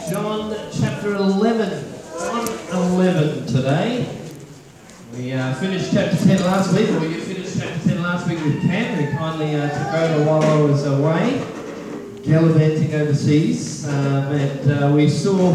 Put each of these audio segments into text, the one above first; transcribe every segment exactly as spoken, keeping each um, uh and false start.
John chapter eleven. John eleven today. We uh, finished chapter ten last week, or you finished chapter ten last week with Cam, who kindly uh, took over while I was away, gallivanting overseas. Um, and uh, we saw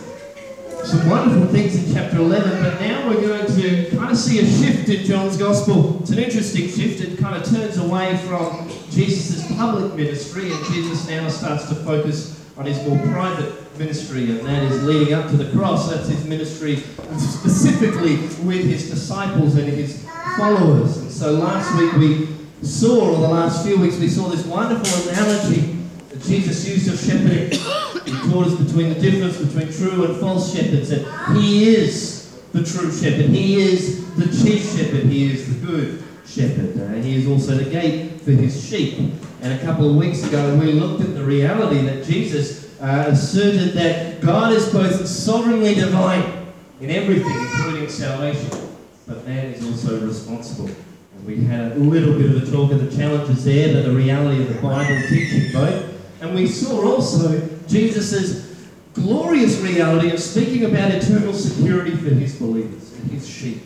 some wonderful things in chapter eleven, but now we're going to kind of see a shift in John's Gospel. It's an interesting shift. It kind of turns away from Jesus' public ministry, and Jesus now starts to focus on his more private ministry, and that is leading up to the cross. That's his ministry specifically with his disciples and his followers. And so last week we saw, or the last few weeks, we saw this wonderful analogy that Jesus used of shepherding. He taught us between the difference between true and false shepherds, and he is the true shepherd. He is the chief shepherd. He is the good shepherd. Uh, he is also the gate for his sheep. And a couple of weeks ago we looked at the reality that Jesus uh, asserted that God is both sovereignly divine in everything, including salvation, but man is also responsible. And we had a little bit of a talk of the challenges there, but the reality of the Bible teaching both. And we saw also Jesus' glorious reality of speaking about eternal security for his believers and his sheep.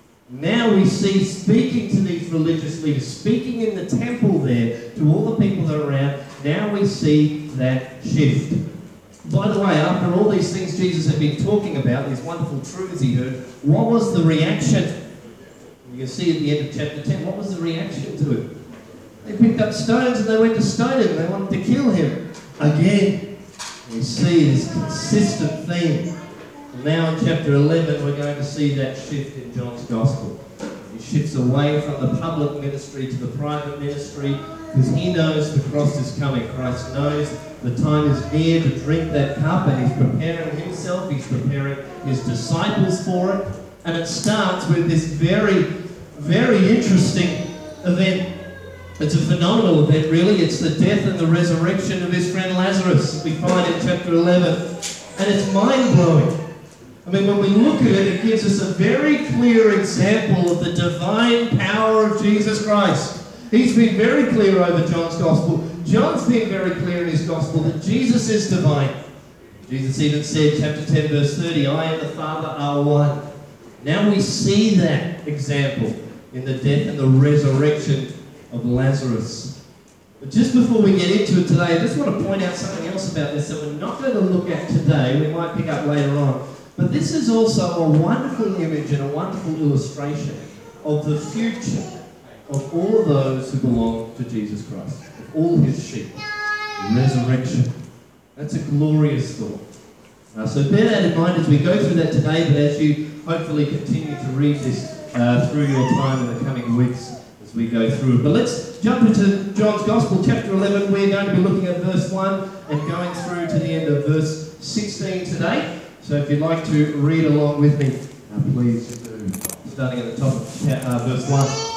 Now we see speaking to these religious leaders, speaking in the temple there to all the people that are around. Now we see that shift. By the way, after all these things Jesus had been talking about, these wonderful truths he heard, what was the reaction? You can see at the end of chapter ten, what was the reaction to it? They picked up stones and they went to stone him. They wanted to kill him. Again, we see this consistent theme. Now in chapter eleven, we're going to see that shift in John's Gospel. He shifts away from the public ministry to the private ministry because he knows the cross is coming. Christ knows the time is near to drink that cup, and he's preparing himself, he's preparing his disciples for it. And it starts with this very, very interesting event. It's a phenomenal event, really. It's the death and the resurrection of his friend Lazarus, we find in chapter eleven. And it's mind-blowing. I mean, when we look at it, it gives us a very clear example of the divine power of Jesus Christ. He's been very clear over John's Gospel. John's been very clear in his Gospel that Jesus is divine. Jesus even said, chapter ten, verse thirty, I and the Father are one. Now we see that example in the death and the resurrection of Lazarus. But just before we get into it today, I just want to point out something else about this that we're not going to look at today. We might pick up later on. But this is also a wonderful image and a wonderful illustration of the future of all of those who belong to Jesus Christ, of all his sheep. Resurrection. That's a glorious thought. Uh, so bear that in mind as we go through that today, but as you hopefully continue to read this uh, through your time in the coming weeks as we go through it. But let's jump into John's Gospel, chapter eleven. We're going to be looking at verse one and going through to the end of verse sixteen today. So if you'd like to read along with me, uh, please do. Starting at the top of uh, verse one.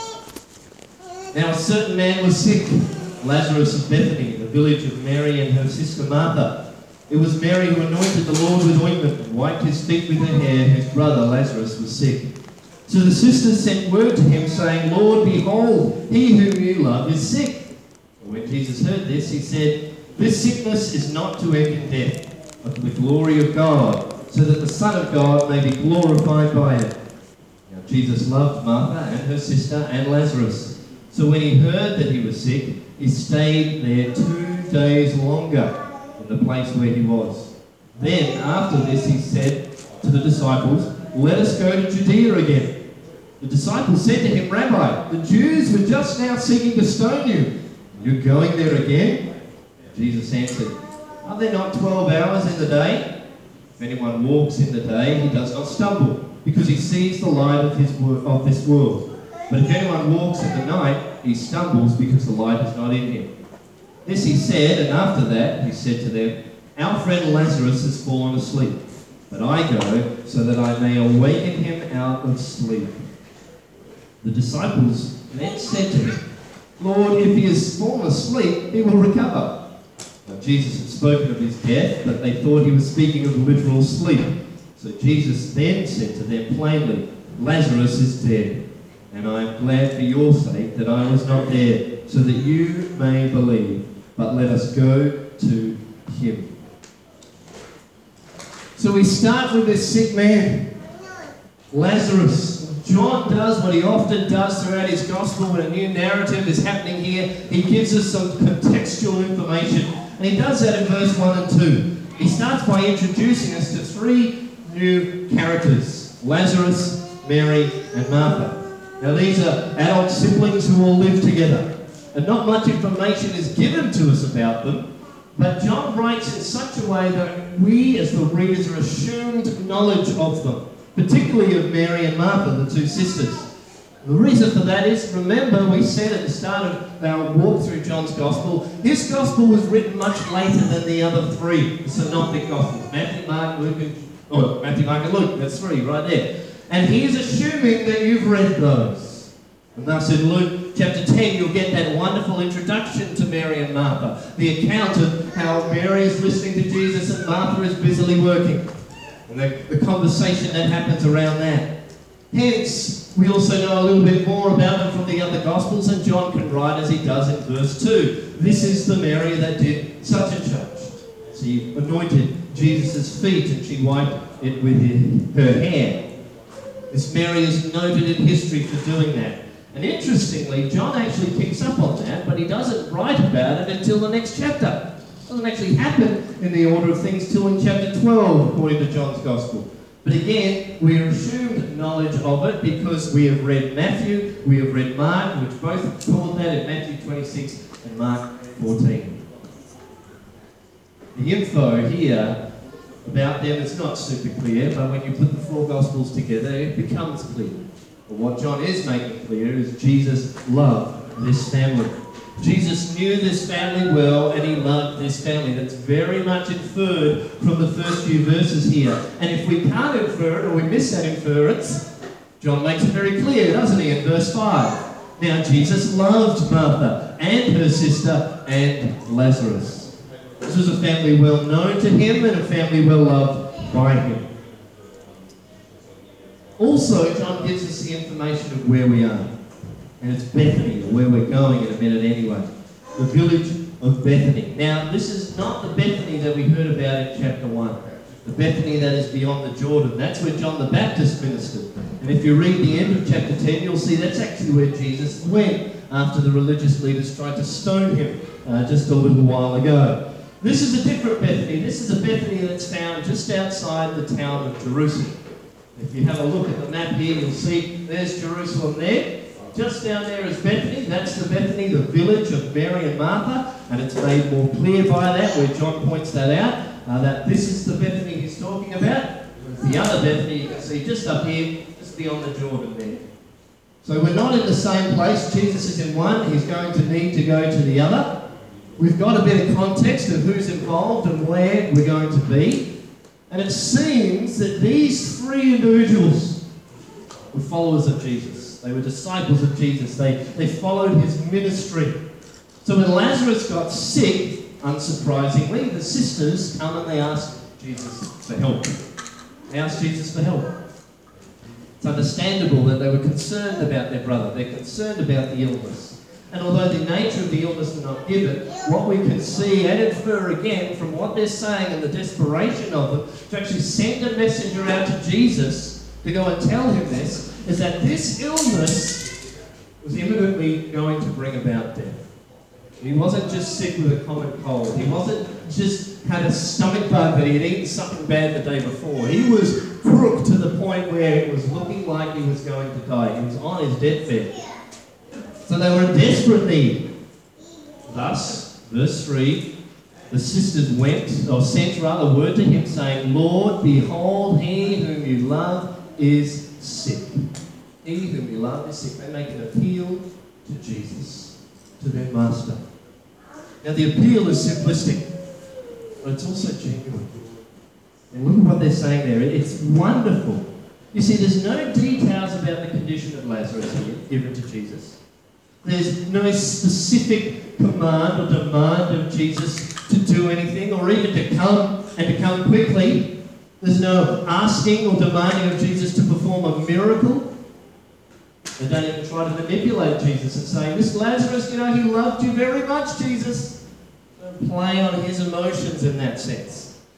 Now a certain man was sick, Lazarus of Bethany, the village of Mary and her sister Martha. It was Mary who anointed the Lord with ointment and wiped his feet with her hair, whose brother Lazarus was sick. So the sisters sent word to him, saying, Lord, behold, he whom you love is sick. And when Jesus heard this, he said, This sickness is not to end in death, but to the glory of God, so that the Son of God may be glorified by it. Now Jesus loved Martha and her sister and Lazarus. So when he heard that he was sick, he stayed there two days longer in the place where he was. Then after this he said to the disciples, Let us go to Judea again. The disciples said to him, Rabbi, the Jews were just now seeking to stone you. You're going there again? Jesus answered, Are there not twelve hours in the day? If anyone walks in the day, he does not stumble, because he sees the light of, his wor- of this world. But if anyone walks in the night, he stumbles, because the light is not in him. This he said, and after that he said to them, Our friend Lazarus has fallen asleep, but I go so that I may awaken him out of sleep. The disciples then said to him, Lord, if he has fallen asleep, he will recover. Now, Jesus had spoken of his death, but they thought he was speaking of literal sleep. So Jesus then said to them plainly, Lazarus is dead, and I am glad for your sake that I was not there, so that you may believe. But let us go to him. So we start with this sick man, Lazarus. John does what he often does throughout his gospel when a new narrative is happening here. He gives us some contextual information, and he does that in verse one and two. He starts by introducing us to three new characters, Lazarus, Mary, and Martha. Now these are adult siblings who all live together, and not much information is given to us about them, but John writes in such a way that we as the readers are assumed knowledge of them, particularly of Mary and Martha, the two sisters. The reason for that is, remember we said at the start of our walk through John's Gospel, his Gospel was written much later than the other three, the Synoptic Gospels, Matthew, Mark, Luke, and, oh, Matthew, Mark, and Luke, that's three right there. And he is assuming that you've read those. And thus in Luke chapter ten, you'll get that wonderful introduction to Mary and Martha, the account of how Mary is listening to Jesus and Martha is busily working, and the, the conversation that happens around that. Hence, we also know a little bit more about them from the other Gospels, and John can write as he does in verse two. This is the Mary that did such and such. She anointed Jesus' feet and she wiped it with her hair. This Mary is noted in history for doing that. And interestingly, John actually picks up on that, but he doesn't write about it until the next chapter. It doesn't actually happen in the order of things till in chapter twelve, according to John's Gospel. But again, we are assumed knowledge of it because we have read Matthew, we have read Mark, which both called that in Matthew twenty-six and Mark fourteen. The info here about them is not super clear, but when you put the four Gospels together, it becomes clear. But what John is making clear is Jesus loved this family. Jesus knew this family well, and he loved this family. That's very much inferred from the first few verses here. And if we can't infer it, or we miss that inference, John makes it very clear, doesn't he, in verse five? Now, Jesus loved Martha and her sister and Lazarus. This was a family well known to him and a family well loved by him. Also, John gives us the information of where we are. And it's Bethany, or where we're going in a minute anyway. The village of Bethany. Now, this is not the Bethany that we heard about in chapter one. The Bethany that is beyond the Jordan. That's where John the Baptist ministered. And if you read the end of chapter ten, you'll see that's actually where Jesus went after the religious leaders tried to stone him uh, just a little while ago. This is a different Bethany. This is a Bethany that's found just outside the town of Jerusalem. If you have a look at the map here, you'll see there's Jerusalem there. Just down there is Bethany. That's the Bethany, the village of Mary and Martha. And it's made more clear by that, where John points that out, uh, that this is the Bethany he's talking about. The other Bethany you can see just up here, just beyond the Jordan there. So we're not in the same place. Jesus is in one. He's going to need to go to the other. We've got a bit of context of who's involved and where we're going to be. And it seems that these three individuals were followers of Jesus. They were disciples of Jesus. They, they followed his ministry. So when Lazarus got sick, unsurprisingly, the sisters come and they ask Jesus for help. They asked Jesus for help. It's understandable that they were concerned about their brother. They're concerned about the illness. And although the nature of the illness is not given, what we can see and infer again from what they're saying and the desperation of them to actually send a messenger out to Jesus to go and tell him this, is that this illness was imminently going to bring about death. He wasn't just sick with a common cold. He wasn't just had a stomach bug that he had eaten something bad the day before. He was crook to the point where it was looking like he was going to die. He was on his deathbed. So they were in desperate need. Thus, verse three, the sisters went, or sent rather, word to him saying, Lord, behold, he whom you love is sick. He whom you love is sick. They make an appeal to Jesus, to their master. Now the appeal is simplistic, but it's also genuine. And look at what they're saying there. It's wonderful. You see, there's no details about the condition of Lazarus here given to Jesus. There's no specific command or demand of Jesus to do anything or even to come and to come quickly. There's no asking or demanding of Jesus to perform a miracle. They don't even try to manipulate Jesus and say, this Lazarus, you know, he loved you very much, Jesus. Don't play on his emotions in that sense.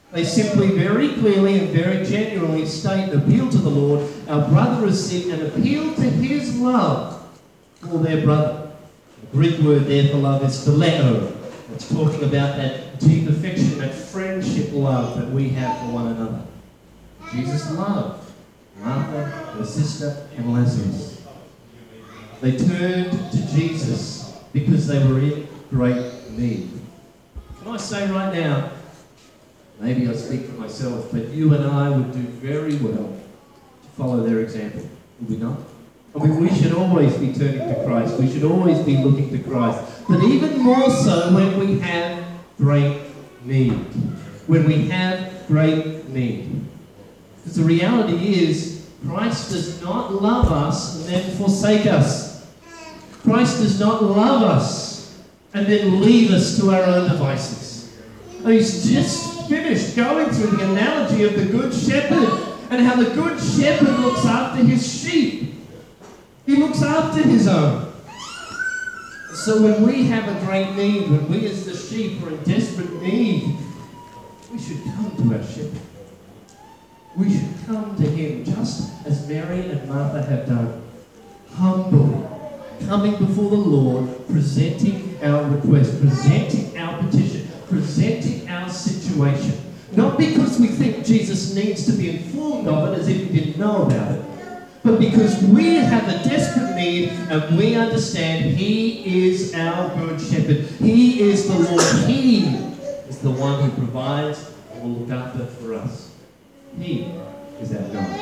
They simply, very clearly and very genuinely state and appeal to the Lord, our brother is sick, and appeal to his love for their brother. The Greek word there for love is phileo. It's talking about that deep affection, that friendship love that we have for one another. Jesus loved Martha, her sister, and Lazarus. They turned to Jesus because they were in great need. Can I say right now, maybe I speak for myself, but you and I would do very well to follow their example, would we not? I mean, we should always be turning to Christ. We should always be looking to Christ. But even more so when we have great need. When we have great need. Because the reality is, Christ does not love us and then forsake us. Christ does not love us and then leave us to our own devices. And he's just finished going through the analogy of the Good Shepherd and how the Good Shepherd looks after his sheep. He looks after his own. So when we have a great need, when we as the sheep are in desperate need, we should come to our shepherd. We should come to him just as Mary and Martha have done. Humbly, coming before the Lord, presenting our request, presenting our petition, presenting our situation. Not because we think Jesus needs to be informed of it as if he didn't know about it, but because we have a desperate need and we understand he is our good shepherd. He is the Lord. He is the one who provides and will look after for us. He is our God.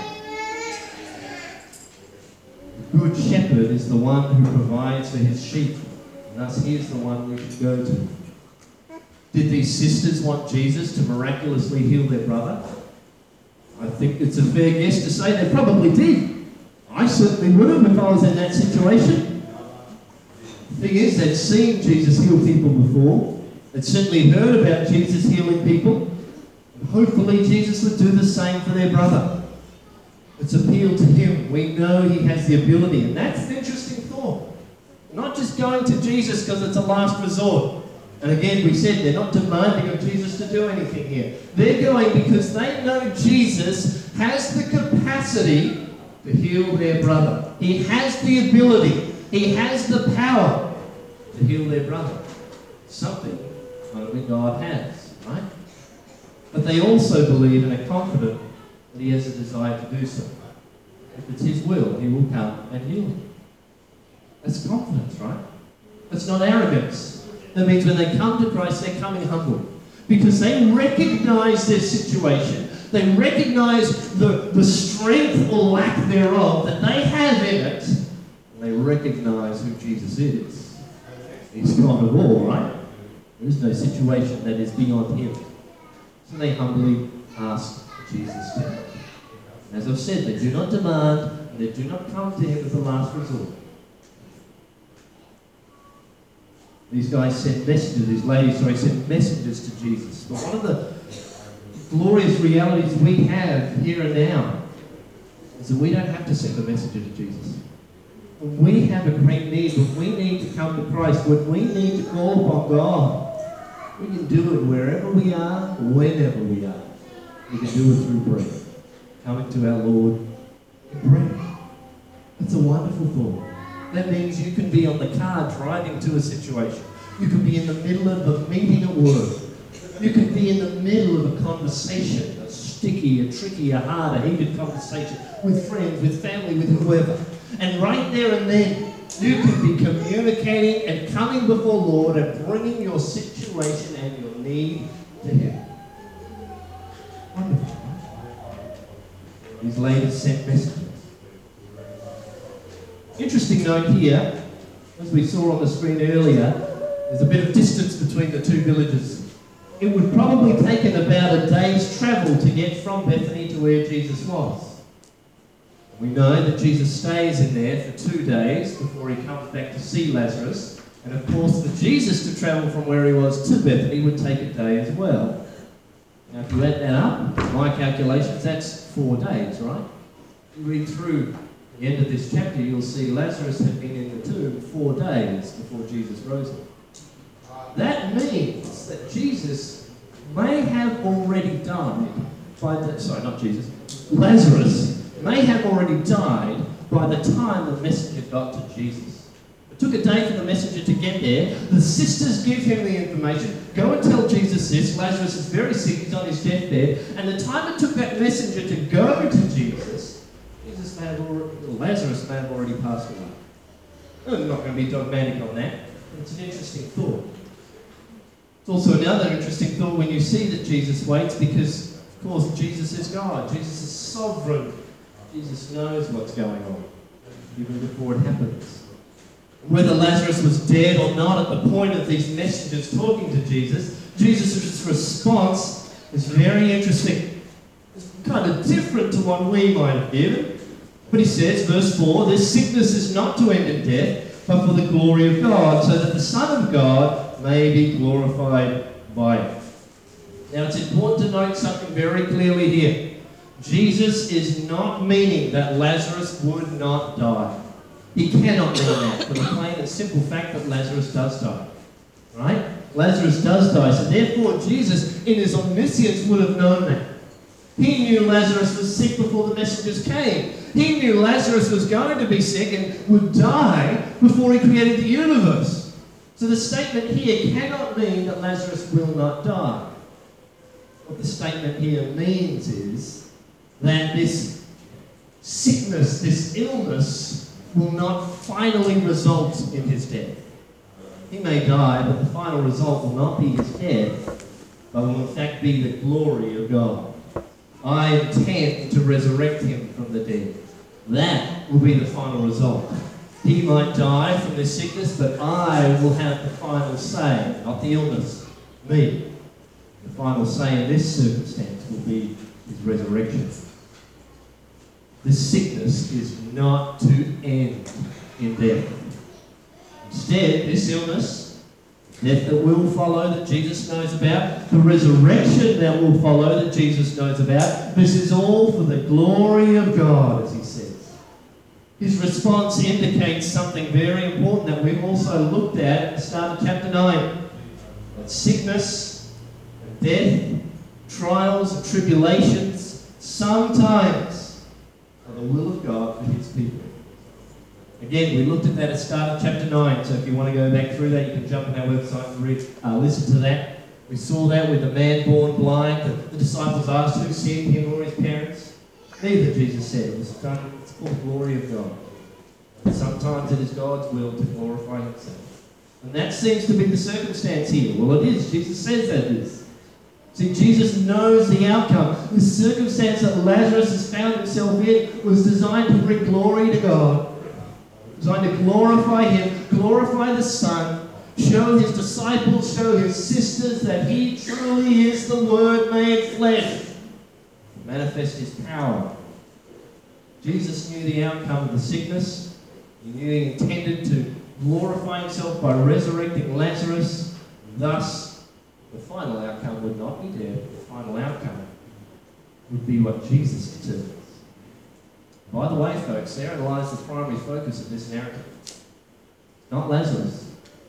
The good shepherd is the one who provides for his sheep. And thus he is the one we should go to. Did these sisters want Jesus to miraculously heal their brother? I think it's a fair guess to say they probably did. I certainly would have if I was in that situation. The thing is, they'd seen Jesus heal people before. They'd certainly heard about Jesus healing people. And hopefully Jesus would do the same for their brother. It's appeal to him. We know he has the ability. And that's an interesting thought. Not just going to Jesus because it's a last resort. And again, we said they're not demanding of Jesus to do anything here. They're going because they know Jesus has the capacity to heal their brother. He has the ability. He has the power to heal their brother. Something only God has, right? But they also believe and are confident that he has a desire to do so. If it's his will, he will come and heal him. That's confidence, right? That's not arrogance. That means when they come to Christ, they're coming humble. Because they recognize their situation. They recognize the, the strength or lack thereof that they have in it. And they recognize who Jesus is. He's God of all, right? There is no situation that is beyond him. So they humbly ask Jesus to help. As I've said, they do not demand, and they do not come to him as a last resort. These guys sent messengers, these ladies, sorry, sent messengers to Jesus. But one of the glorious realities we have here and now is that we don't have to send a messenger to Jesus. When we have a great need, when we need to come to Christ, when we need to call upon God, we can do it wherever we are, whenever we are. We can do it through prayer. Coming to our Lord in prayer. It's a wonderful thought. That means you can be on the car driving to a situation. You can be in the middle of a meeting at work. You can be in the middle of a conversation, a sticky, a tricky, a hard, a heated conversation with friends, with family, with whoever. And right there and then, you can be communicating and coming before Lord and bringing your situation and your need to him. Wonderful. These ladies sent messages. Interesting note here, as we saw on the screen earlier, there's a bit of distance between the two villages. It would probably taken about a day's travel to get from Bethany to where Jesus was. We know that Jesus stays in there for two days before he comes back to see Lazarus. And of course, for Jesus to travel from where he was to Bethany would take a day as well. Now, if you add that up, my calculations, that's four days, right? You read through the end of this chapter, you'll see Lazarus had been in the tomb four days before Jesus rose him. That means that Jesus may have already died by the, sorry, not Jesus, Lazarus may have already died by the time the messenger got to Jesus. It took a day for the messenger to get there. The sisters give him the information. Go and tell Jesus this. Lazarus is very sick. He's on his deathbed. And the time it took that messenger to go to Jesus, Jesus may have already, Lazarus may have already passed away. I'm not going to be dogmatic on that. It's an interesting thought. It's also another interesting thought when you see that Jesus waits, because, of course, Jesus is God. Jesus is sovereign. Jesus knows what's going on, even before it happens. Whether Lazarus was dead or not at the point of these messengers talking to Jesus, Jesus' response is very interesting. It's kind of different to what we might have given. But he says, verse four, this sickness is not to end in death, but for the glory of God, so that the Son of God may be glorified by it. Now it's important to note something very clearly here. Jesus is not meaning that Lazarus would not die. He cannot mean that, for the plain and simple fact that Lazarus does die. Right? Lazarus does die, so therefore Jesus, in his omniscience, would have known that. He knew Lazarus was sick before the messengers came. He knew Lazarus was going to be sick and would die before he created the universe. So the statement here cannot mean that Lazarus will not die. What the statement here means is that this sickness, this illness, will not finally result in his death. He may die, but the final result will not be his death, but will in fact be the glory of God. I intend to resurrect him from the dead. That will be the final result. He might die from this sickness, but I will have the final say, not the illness, me. The final say in this circumstance will be his resurrection. This sickness is not to end in death. Instead, this illness, death that will follow that Jesus knows about, the resurrection that will follow that Jesus knows about, this is all for the glory of God, as he says. His response indicates something very important that we've also looked at at the start of chapter nine. That sickness and death, trials and tribulations, sometimes are the will of God for his people. Again, we looked at that at the start of chapter nine, so if you want to go back through that, you can jump on our website and read, uh, listen to that. We saw that with the man born blind. The, the disciples asked who sinned, him or his parents. Neither, Jesus said. It was done for the glory of God. And sometimes it is God's will to glorify himself. And that seems to be the circumstance here. Well, it is. Jesus says that it is. See, Jesus knows the outcome. The circumstance that Lazarus has found himself in was designed to bring glory to God. Designed to glorify him, glorify the Son, show his disciples, show his sisters that he truly is the Word made flesh. Manifest his power. Jesus knew the outcome of the sickness. He knew he intended to glorify himself by resurrecting Lazarus. Thus, the final outcome would not be death. The final outcome would be what Jesus determines. By the way, folks, therein lies the primary focus of this narrative. Not Lazarus.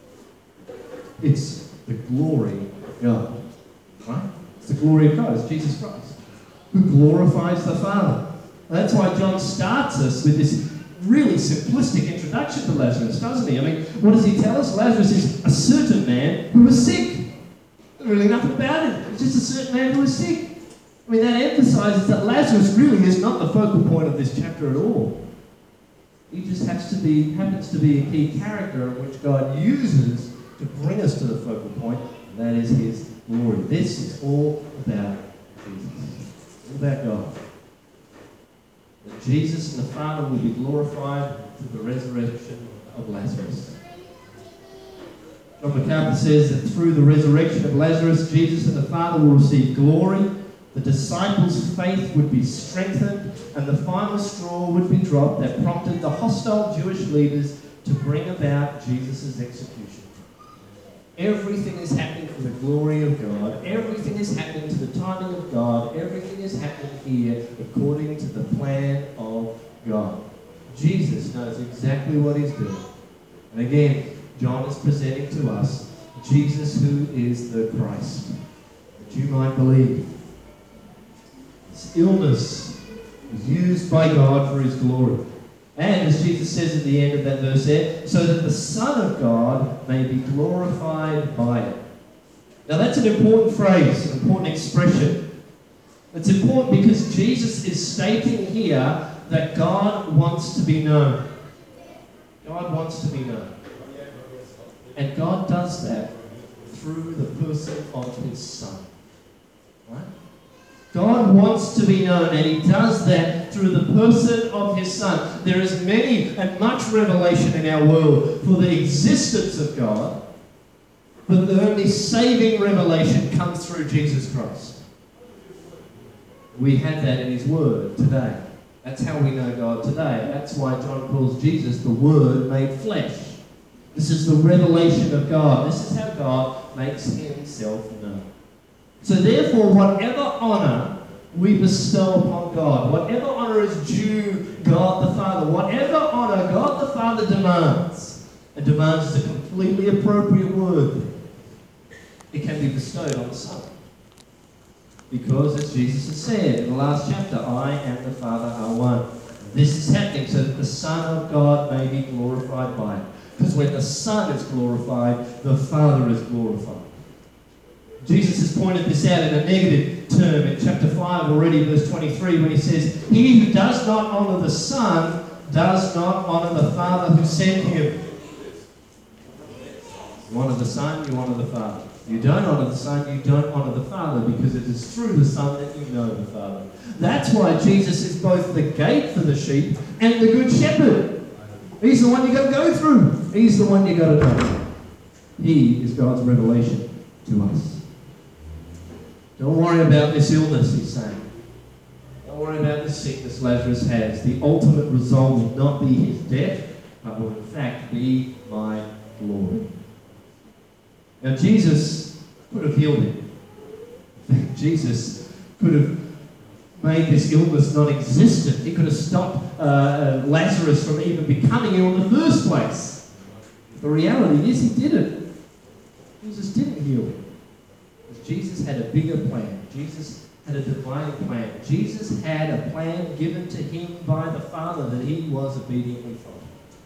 It's the glory of God. Right? It's the glory of God. It's Jesus Christ, who glorifies the Father. And that's why John starts us with this really simplistic introduction to Lazarus, doesn't he? I mean, what does he tell us? Lazarus is a certain man who was sick. There's really nothing about it. It's just a certain man who was sick. I mean, that emphasizes that Lazarus really is not the focal point of this chapter at all. He just has to be, happens to be a key character which God uses to bring us to the focal point, and that is his glory. This is all about Jesus. It's all about God. That Jesus and the Father will be glorified through the resurrection of Lazarus. John MacArthur says that through the resurrection of Lazarus, Jesus and the Father will receive glory, the disciples' faith would be strengthened, and the final straw would be dropped that prompted the hostile Jewish leaders to bring about Jesus' execution. Everything is happening for the glory of God. Everything is happening to the timing of God. Everything is happening here according to the plan of God. Jesus knows exactly what he's doing. And again, John is presenting to us Jesus who is the Christ. that you might believe. This illness is used by God for his glory. And as Jesus says at the end of that verse there, so that the Son of God may be glorified by it. Now that's an important phrase, an important expression. It's important because Jesus is stating here that God wants to be known. God wants to be known. And God does that through the person of his Son. Right? God wants to be known, and he does that through the person of his Son. There is many and much revelation in our world for the existence of God, but the only saving revelation comes through Jesus Christ. We have that in his Word today. That's how we know God today. That's why John calls Jesus the Word made flesh. This is the revelation of God. This is how God makes himself known. So therefore, whatever honour we bestow upon God, whatever honour is due God the Father, whatever honour God the Father demands, and demands is a completely appropriate word, it can be bestowed on the Son. Because, as Jesus has said in the last chapter, I and the Father are one. This is happening so that the Son of God may be glorified by it. Because when the Son is glorified, the Father is glorified. Jesus has pointed this out in a negative term in chapter five already, verse twenty-three, when he says, he who does not honour the Son does not honour the Father who sent him. You honour the Son, you honour the Father. You don't honour the Son, you don't honour the Father, because it is through the Son that you know the Father. That's why Jesus is both the gate for the sheep and the good shepherd. He's the one you've got to go through. He's the one you've got to know. He is God's revelation to us. Don't worry about this illness, he's saying. Don't worry about this sickness Lazarus has. The ultimate result will not be his death, but will in fact be my glory. Now Jesus could have healed him. In fact, Jesus could have made this illness non-existent. He could have stopped uh, uh, Lazarus from even becoming ill in the first place. The reality is he didn't. Jesus didn't heal him. Because Jesus had a bigger plan. Jesus had a divine plan. Jesus had a plan given to him by the Father that he was obediently following.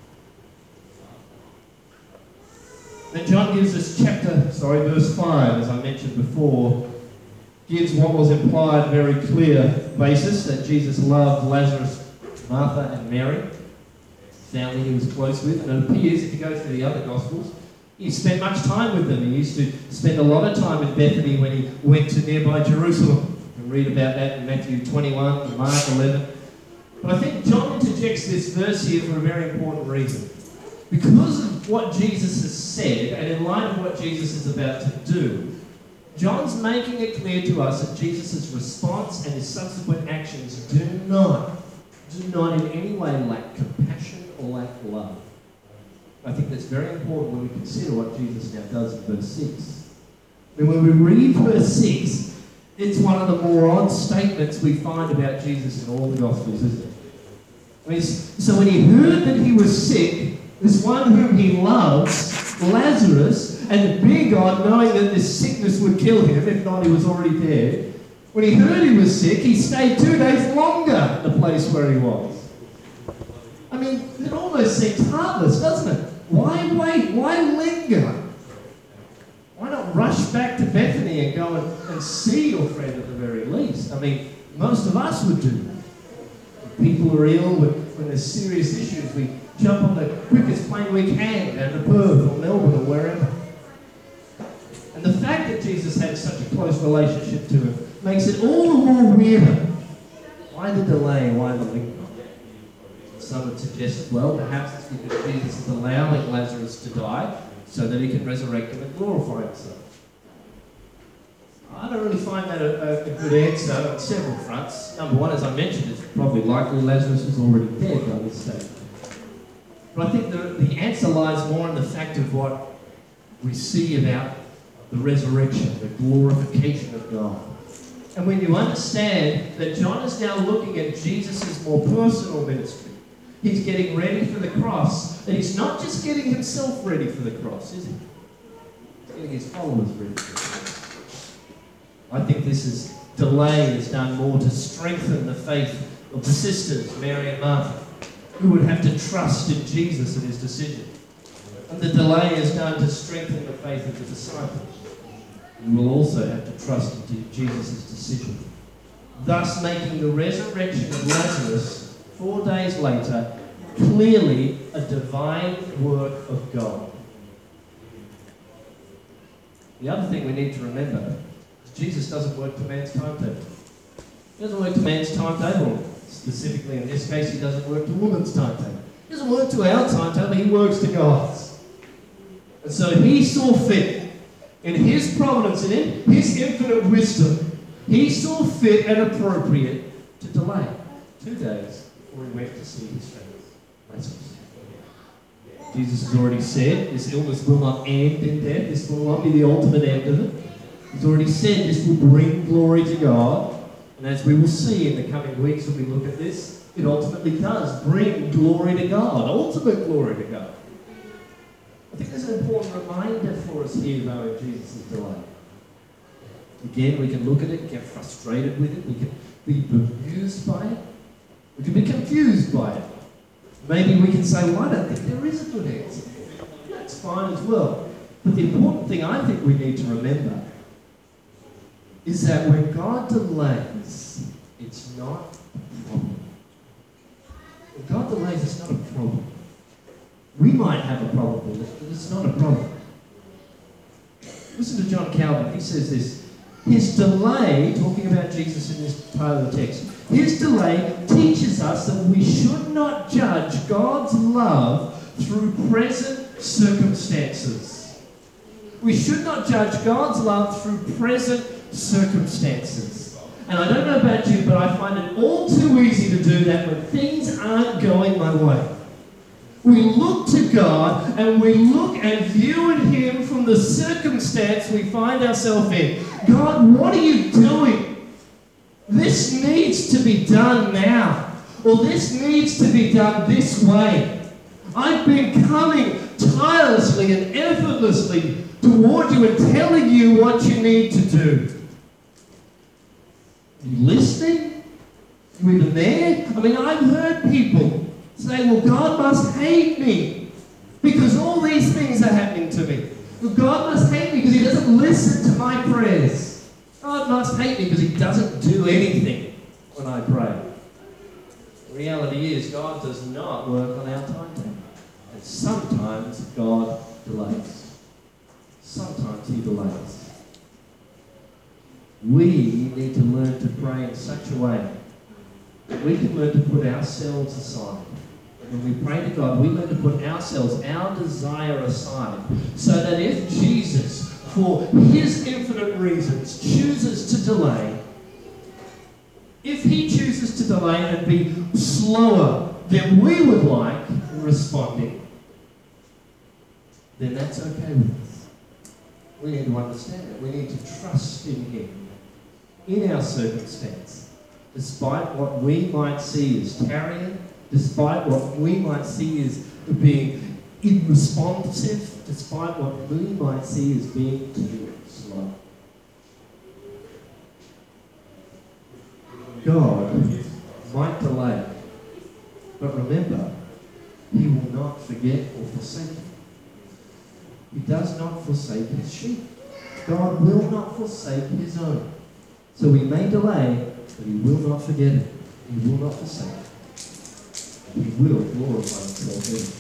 Then John gives us chapter, sorry, verse five, as I mentioned before, gives what was implied very clear basis that Jesus loved Lazarus, Martha, and Mary, family he was close with. And it appears, if you go through the other Gospels, he spent much time with them. He used to spend a lot of time in Bethany when he went to nearby Jerusalem. You can read about that in Matthew twenty-one and Mark eleven. But I think John interjects this verse here for a very important reason. Because of what Jesus has said, and in light of what Jesus is about to do, John's making it clear to us that Jesus' response and his subsequent actions do not, do not in any way lack compassion or lack love. I think that's very important when we consider what Jesus now does in verse six. I mean, when we read verse six, it's one of the more odd statements we find about Jesus in all the Gospels, isn't it? I mean, so when he heard that he was sick, this one whom he loves, Lazarus, and being God, knowing that this sickness would kill him, if not he was already dead, when he heard he was sick, he stayed two days longer at the place where he was. I mean, it almost seems heartless, doesn't it? Why wait? Why linger? Why not rush back to Bethany and go and, and see your friend at the very least? I mean, most of us would do that. When people are ill, when, when there's serious issues, we jump on the quickest plane we can down to Perth or Melbourne or wherever. And the fact that Jesus had such a close relationship to him makes it all the more weirder. Why the delay? Why the linger? Some would suggest, well, perhaps it's because Jesus is allowing Lazarus to die so that he can resurrect him and glorify himself. I don't really find that a, a, a good answer on several fronts. Number one, as I mentioned, it's probably likely Lazarus was already dead by this stage. But I think the, the answer lies more in the fact of what we see about the resurrection, the glorification of God. And when you understand that John is now looking at Jesus' more personal ministry, he's getting ready for the cross, and he's not just getting himself ready for the cross, is he? He's getting his followers ready for the cross. I think this is delay has done more to strengthen the faith of the sisters, Mary and Martha, who would have to trust in Jesus and his decision. And the delay has done to strengthen the faith of the disciples, who will also have to trust in Jesus' decision, thus making the resurrection of Lazarus four days later clearly a divine work of God. The other thing we need to remember is Jesus doesn't work to man's timetable. He doesn't work to man's timetable. Specifically in this case, he doesn't work to woman's timetable. He doesn't work to our timetable, he works to God's. And so he saw fit, in his providence and in his infinite wisdom, he saw fit and appropriate to delay two days before he went to see his friend Lazarus. Jesus has already said this illness will not end in death. This will not be the ultimate end of it. He's already said this will bring glory to God. And as we will see in the coming weeks when we look at this, it ultimately does bring glory to God, ultimate glory to God. I think there's an important reminder for us here, though, in Jesus' delay. Again, we can look at it, get frustrated with it, we can be bemused by it, we can be confused by it. Maybe we can say, well, I don't think there is a good answer. That's fine as well. But the important thing I think we need to remember is that when God delays, it's not a problem. When God delays, it's not a problem. We might have a problem with it, but it's not a problem. Listen to John Calvin. He says this. His delay, talking about Jesus in this part of the text, his delay teaches us that we should not judge God's love through present circumstances. We should not judge God's love through present circumstances. And I don't know about you, but I find it all too easy to do that when things aren't going my way. We look to God and we look and view at him from the circumstance we find ourselves in. God, what are you doing? This needs to be done now. Or this needs to be done this way. I've been coming tirelessly and effortlessly toward you and telling you what you need to do. Are you listening? Are you even there? I mean, I've heard people say, well, God must hate me because all these things are happening to me. Well, God must hate me because he doesn't listen to my prayers. God must hate me because he doesn't do anything when I pray. The reality is God does not work on our timetable. And sometimes God delays. Sometimes he delays. We need to learn to pray in such a way that we can learn to put ourselves aside. When we pray to God, we learn to put ourselves, our desire aside, so that if Jesus, for his infinite reasons, chooses to delay, if he chooses to delay and be slower than we would like in responding, then that's okay with us. We need to understand that. We need to trust in him, in our circumstance, despite what we might see as tarrying, despite what we might see as being irresponsive, despite what we might see as being too slow. God might delay, but remember, he will not forget or forsake you. He does not forsake his sheep. God will not forsake his own. So he may delay, but he will not forget it. He will not forsake it. He will glorify himself in it.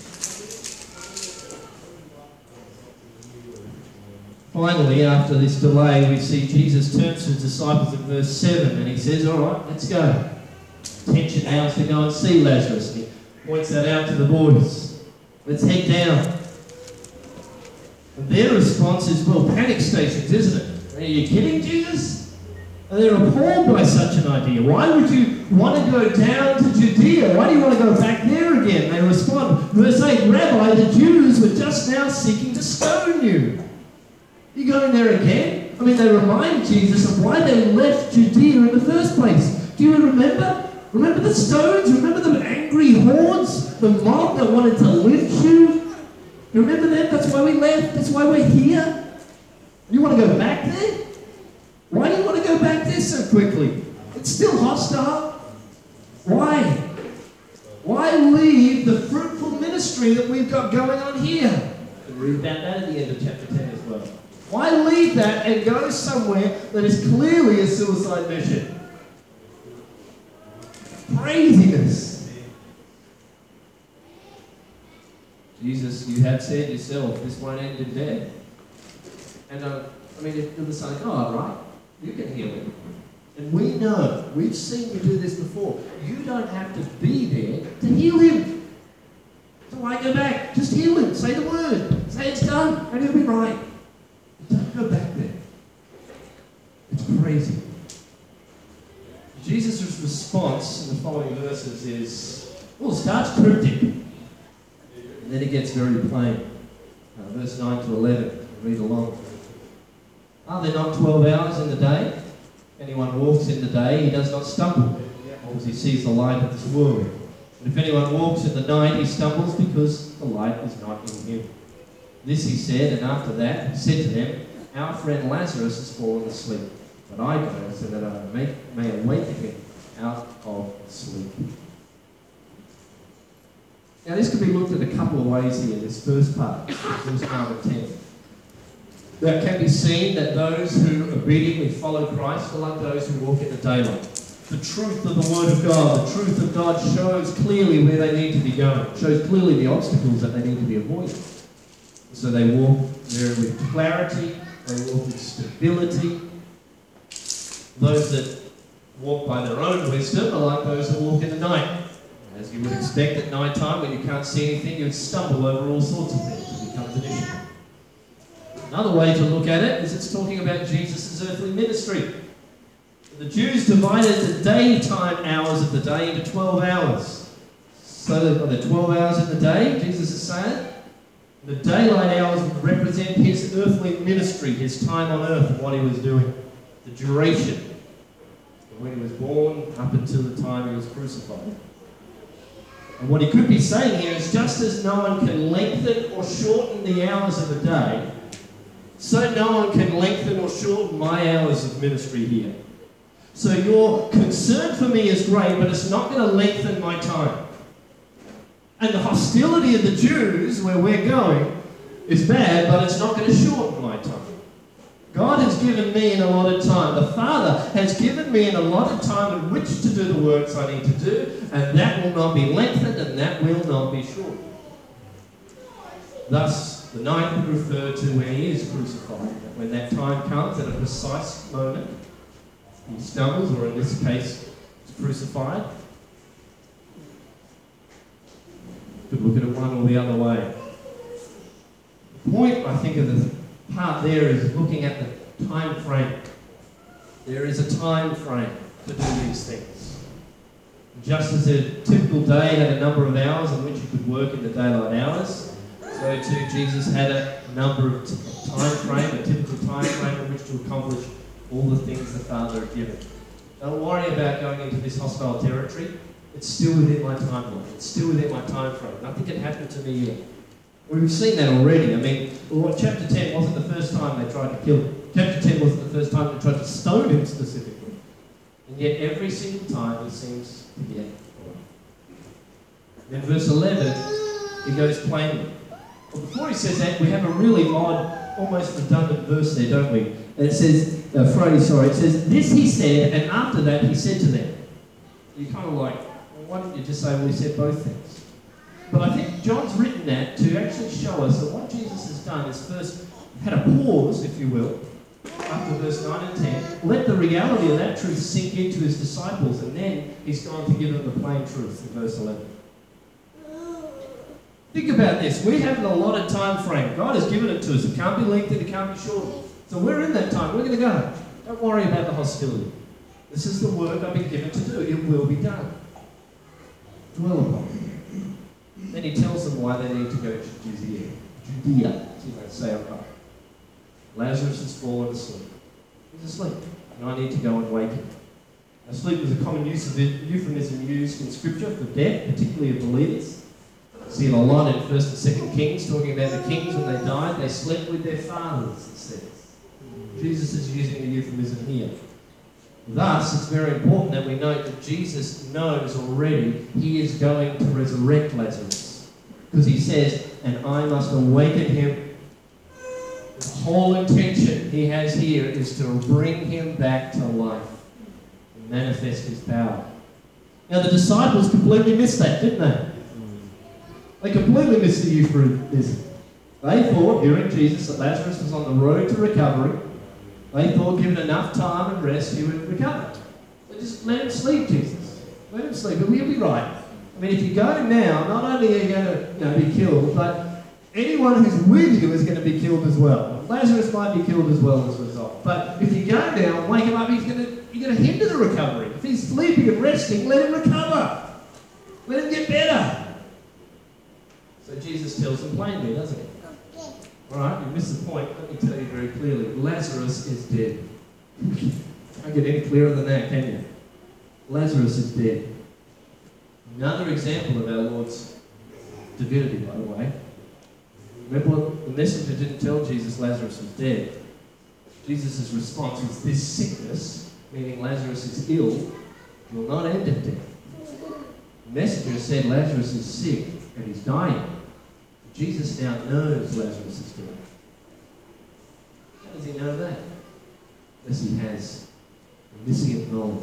Finally, after this delay, we see Jesus turns to his disciples in verse seven and he says, all right, let's go. Intention now is to go and see Lazarus. And he points that out to the boys. Let's head down. And their response is, well, panic stations, isn't it? Are you kidding, Jesus? And they're appalled by such an idea. Why would you want to go down to Judea? Why do you want to go back there again? They respond, verse eight, Rabbi, the Jews were just now seeking to stone you. You going there again? I mean, they remind Jesus of why they left Judea in the first place. Do you remember? Remember the stones? Remember the angry hordes? The mob that wanted to lynch you? You remember that? That's why we left. That's why we're here. You want to go back there? Why do you want to go us quickly. It's still hostile. Why? Why leave the fruitful ministry that we've got going on here? We read about that at the end of chapter ten as well. Why leave that and go somewhere that is clearly a suicide mission? Craziness. Jesus, you have said yourself, this won't end in death. And uh, I mean, if you're the Son of God, right? You can heal him. And we know, we've seen you do this before. You don't have to be there to heal him. So why go back? Just heal him. Say the word. Say it's done, and he'll be right. Don't go back there. It's crazy. Jesus' response in the following verses is, well, it starts cryptic. And then it gets very plain. Uh, verse nine to eleven. Read along. Are there not twelve hours in the day? If anyone walks in the day, he does not stumble, because he sees the light of this world. And if anyone walks in the night, he stumbles because the light is not in him. This he said, and after that he said to them, our friend Lazarus has fallen asleep, but I go so that I may, may awaken him out of sleep. Now this could be looked at a couple of ways here, this first part, verse nine and ten. That can be seen that those who obediently follow Christ are like those who walk in the daylight. The truth of the Word of God, the truth of God shows clearly where they need to be going, shows clearly the obstacles that they need to be avoiding. So they walk there with clarity, they walk with stability. Those that walk by their own wisdom are like those that walk in the night. As you would expect at night time, when you can't see anything, you'd stumble over all sorts of things. It becomes an issue. Another way to look at it is it's talking about Jesus' earthly ministry. The Jews divided the daytime hours of the day into twelve hours. So there are twelve hours in the day, Jesus is saying. The daylight hours represent his earthly ministry, his time on earth and what he was doing. The duration, from when he was born up until the time he was crucified. And what he could be saying here is just as no one can lengthen or shorten the hours of a day, so no one can lengthen or shorten my hours of ministry here. So your concern for me is great, but it's not going to lengthen my time. And the hostility of the Jews, where we're going, is bad, but it's not going to shorten my time. God has given me an allotted time. The Father has given me an allotted time in which to do the works I need to do, and that will not be lengthened, and that will not be shortened. Thus, the night would refer to when he is crucified. When that time comes, at a precise moment, he stumbles, or in this case, is crucified. Could look at it one or the other way. The point, I think, of the part there is looking at the time frame. There is a time frame to do these things. Just as a typical day had a number of hours in which you could work in the daylight hours, so too Jesus had a number of t- time frame, a typical time frame in which to accomplish all the things the Father had given. Don't worry about going into this hostile territory. It's still within my timeline. It's still within my time frame. Nothing can happen to me yet. We've seen that already. I mean, well, chapter ten wasn't the first time they tried to kill him. Chapter ten wasn't the first time they tried to stone him specifically. And yet every single time he seems to get away. Then verse eleven, he goes plainly. Well, before he says that, we have a really odd, almost redundant verse there, don't we? And it says, uh, Friday, sorry, it says, this he said, and after that he said to them. You're kind of like, well, why didn't you just say, well, he said both things? But I think John's written that to actually show us that what Jesus has done is first had a pause, if you will, after verse nine and ten, let the reality of that truth sink into his disciples, and then he's gone to give them the plain truth in verse eleven. Think about this. We have an allotted time frame. God has given it to us. It can't be lengthened, it can't be shortened. So we're in that time. We're going to go. Don't worry about the hostility. This is the work I've been given to do. It will be done. Dwell upon it. Then he tells them why they need to go to Judea. Judea, as you might say on right. Lazarus has fallen asleep. He's asleep. And I need to go and wake him. Now, sleep was a common use of it, euphemism used in Scripture for death, particularly of believers. You see it a lot in First and Second Kings, talking about the kings when they died, they slept with their fathers, it says. Jesus is using the euphemism here. Thus, it's very important that we note that Jesus knows already he is going to resurrect Lazarus. Because he says, and I must awaken him. The whole intention he has here is to bring him back to life and manifest his power. Now, the disciples completely missed that, didn't they? They completely missed the Euphemism. They thought, hearing Jesus, that Lazarus was on the road to recovery. They thought, given enough time and rest, he would recover. So just let him sleep, Jesus. Let him sleep, but we'll be right. I mean, if you go now, not only are you going to you know, be killed, but anyone who's with you is going to be killed as well. Lazarus might be killed as well as a result. But if you go now and wake him up, he's going to, you're going to hinder the recovery. If he's sleeping and resting, let him recover. Let him get better. So Jesus tells them plainly, doesn't he? All right, you missed the point. Let me tell you very clearly. Lazarus is dead. Can't get any clearer than that, can you? Lazarus is dead. Another example of our Lord's divinity, by the way. Remember what the messenger didn't tell Jesus Lazarus was dead. Jesus' response was, this sickness, meaning Lazarus is ill, will not end in death. The messenger said Lazarus is sick and he's dying. Jesus now knows Lazarus is dead. How does he know that? Because he has omniscient knowledge.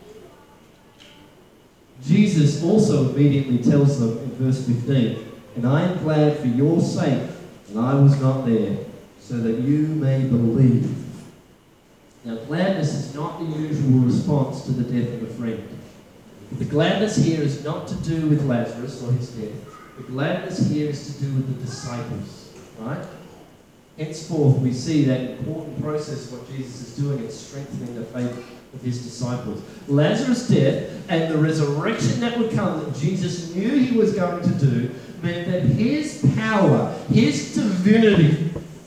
Jesus also immediately tells them in verse fifteen, and I am glad for your sake that I was not there, so that you may believe. Now, gladness is not the usual response to the death of a friend. The gladness here is not to do with Lazarus or his death. The gladness here is to do with the disciples, right? Henceforth, we see that important process what Jesus is doing in strengthening the faith of his disciples. Lazarus' death and the resurrection that would come that Jesus knew he was going to do meant that his power, his divinity,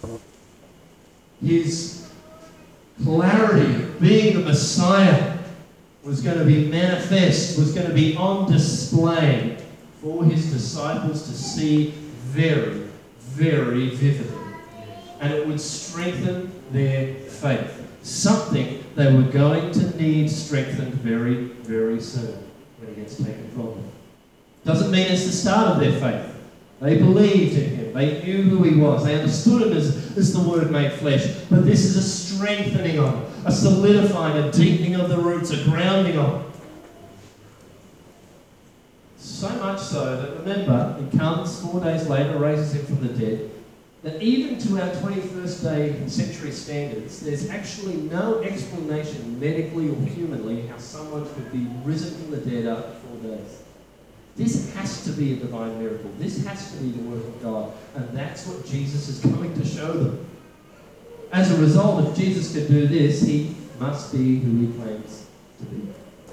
his clarity, being the Messiah, was going to be manifest, was going to be on display for his disciples to see very, very vividly. And it would strengthen their faith. Something they were going to need strengthened very, very soon when it gets taken from them. Doesn't mean it's the start of their faith. They believed in him. They knew who he was. They understood him as, as the Word made flesh. But this is a strengthening of it, a solidifying, a deepening of the roots, a grounding of it. So much so that, remember, he comes four days later, raises him from the dead, that even to our twenty-first day century standards, there's actually no explanation, medically or humanly, how someone could be risen from the dead after four days. This has to be a divine miracle. This has to be the work of God. And that's what Jesus is coming to show them. As a result, if Jesus could do this, he must be who he claims to be.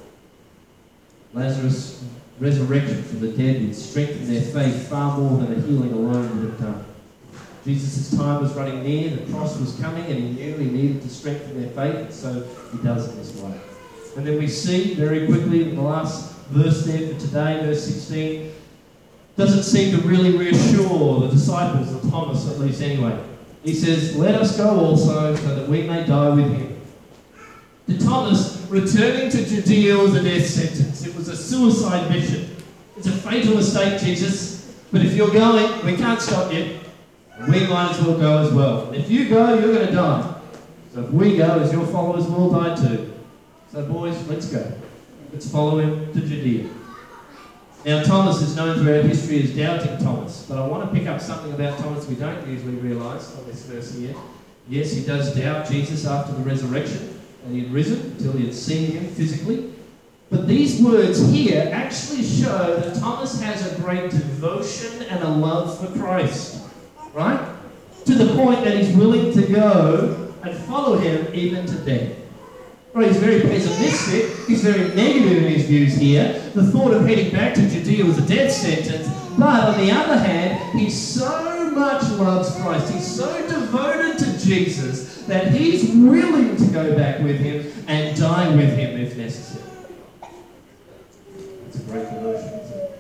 Lazarus' resurrection from the dead would strengthen their faith far more than a healing alone would have done. Jesus' time was running near, the cross was coming, and he knew he needed to strengthen their faith, and so he does it this way. And then we see very quickly in the last verse there for today, verse sixteen, doesn't seem to really reassure the disciples, or Thomas at least anyway. He says, let us go also, so that we may die with him. To Thomas, returning to Judea was a death sentence. It was a suicide mission. It's a fatal mistake, Jesus. But if you're going, we can't stop you. We might as well go as well. If you go, you're going to die. So if we go, as your followers will die too. So boys, let's go. Let's follow him to Judea. Now Thomas is known throughout history as Doubting Thomas. But I want to pick up something about Thomas we don't usually realise on this verse here. Yes, he does doubt Jesus after the resurrection. And he had risen until he had seen him physically. But these words here actually show that Thomas has a great devotion and a love for Christ. Right? To the point that he's willing to go and follow him even to death. Right, he's very pessimistic, he's very negative in his views here. The thought of heading back to Judea was a death sentence. But on the other hand, he so much loves Christ, he's so devoted to Jesus that he's willing to go back with him and die with him if necessary. It's a great devotion, isn't it?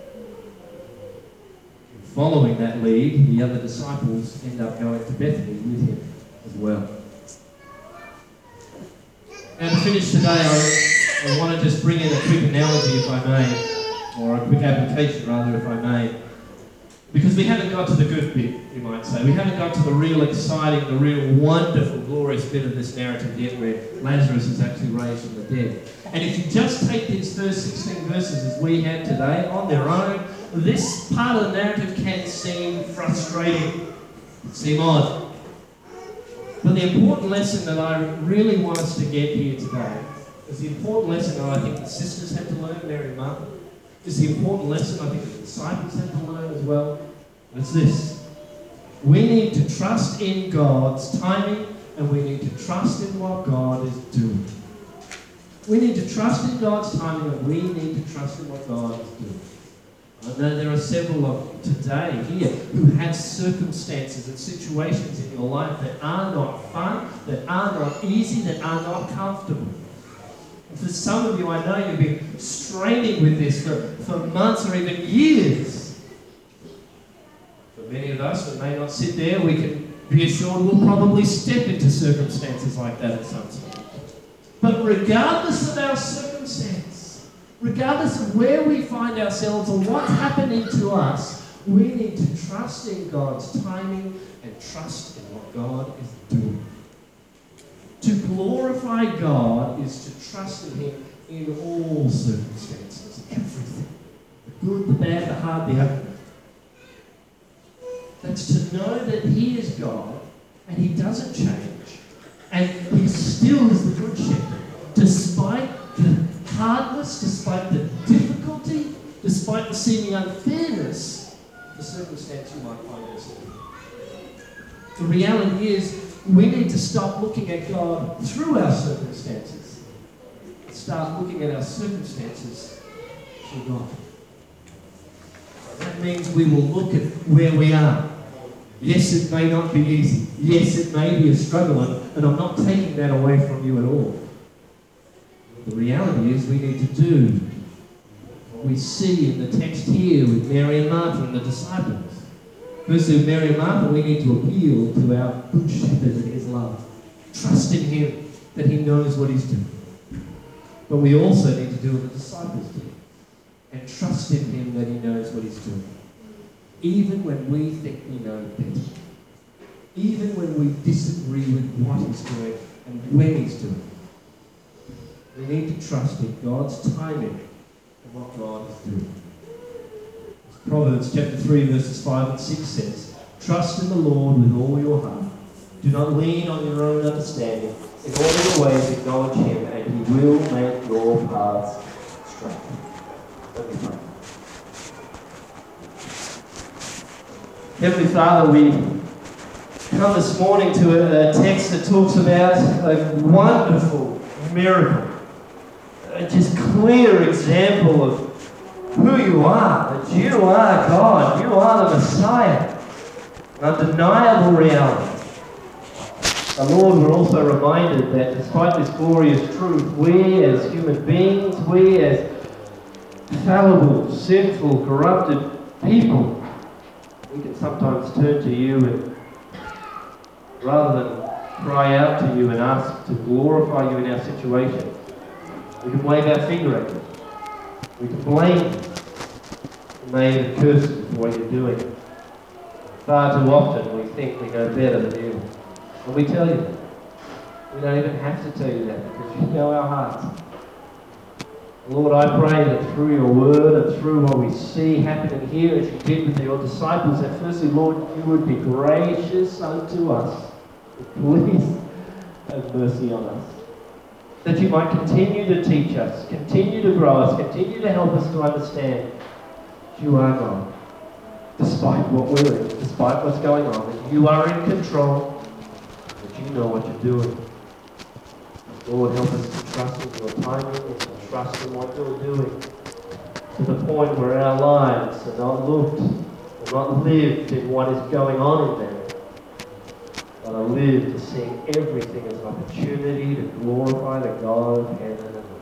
Following that lead, the other disciples end up going to Bethany with him as well. Now to finish today, I, I want to just bring in a quick analogy, if I may, or a quick application rather, if I may. Because we haven't got to the good bit, you might say. We haven't got to the real exciting, the real wonderful, glorious bit of this narrative yet, where Lazarus is actually raised from the dead. And if you just take these first sixteen verses as we have today on their own, this part of the narrative can seem frustrating, seem odd. But the important lesson that I really want us to get here today is the important lesson that I think the sisters had to learn, Mary and Martha. It's the important lesson I think the disciples had to learn as well. And it's this. We need to trust in God's timing, and we need to trust in what God is doing. We need to trust in God's timing, and we need to trust in what God is doing. I know there are several of you today here who have circumstances and situations in your life that are not fun, that are not easy, that are not comfortable. And for some of you, I know you've been straining with this for, for months or even years. For many of us that may not sit there, we can be assured we'll probably step into circumstances like that at some stage. But regardless of our circumstance, regardless of where we find ourselves or what's happening to us, we need to trust in God's timing and trust in what God is doing. To glorify God is to trust in Him in all circumstances, everything. The good, the bad, the hard, the ugly. That's to know that He is God and He doesn't change. And He still is the good shepherd. Despite the hardness, despite the difficulty, despite the seeming unfairness of the circumstance you might find yourself in. The reality is, we need to stop looking at God through our circumstances and start looking at our circumstances through God. That means we will look at where we are. Yes, it may not be easy. Yes, it may be a struggle, and, and I'm not taking that away from you at all. The reality is we need to do what we see in the text here with Mary and Martha and the disciples. Firstly, with Mary and Martha, we need to appeal to our good shepherd and His love. Trust in Him that He knows what He's doing. But we also need to do what the disciples did and trust in Him that He knows what He's doing. Even when we think we know better. Even when we disagree with what He's doing and when He's doing it. We need to trust in God's timing and what God is doing. Proverbs chapter three verses five and six says, "Trust in the Lord with all your heart. Do not lean on your own understanding. In all your ways acknowledge Him, and He will make your paths straight." Let me pray. Heavenly Father, we come this morning to a text that talks about a wonderful miracle. A just clear example of who you are, that you are God, you are the Messiah, an undeniable reality. And Lord, we're also reminded that despite this glorious truth, we as human beings, we as fallible, sinful, corrupted people, we can sometimes turn to you and rather than cry out to you and ask to glorify you in our situation, we can wave our finger at you. We can blame you. We may even curse you for what you're doing. Far too often we think we know better than you. And we tell you that. We don't even have to tell you that because you know our hearts. Lord, I pray that through your word and through what we see happening here as you did with your disciples, that firstly, Lord, you would be gracious unto us. Please have mercy on us. That you might continue to teach us, continue to grow us, continue to help us to understand you are God. Despite what we're in, despite what's going on, that you are in control, that you know what you're doing. Lord, help us to trust in your timing and to trust in what you're doing. To the point where our lives are not looked, are not lived in what is going on in them. But I live to seeing everything as an opportunity to glorify the God of heaven and earth.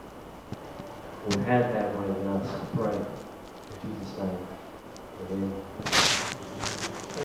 We'll have that way in us, I pray. In Jesus' name. Amen.